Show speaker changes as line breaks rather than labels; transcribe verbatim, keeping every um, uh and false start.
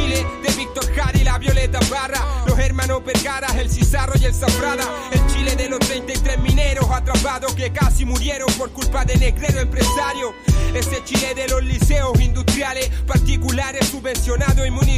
Chile de Víctor Jara y la Violeta Parra, los hermanos Vergara, el Cizarro y el Zafrada. El Chile de los treinta y tres mineros atrapados que casi murieron por culpa de negrero empresario. Ese Chile de los liceos industriales particulares subvencionados y municipales,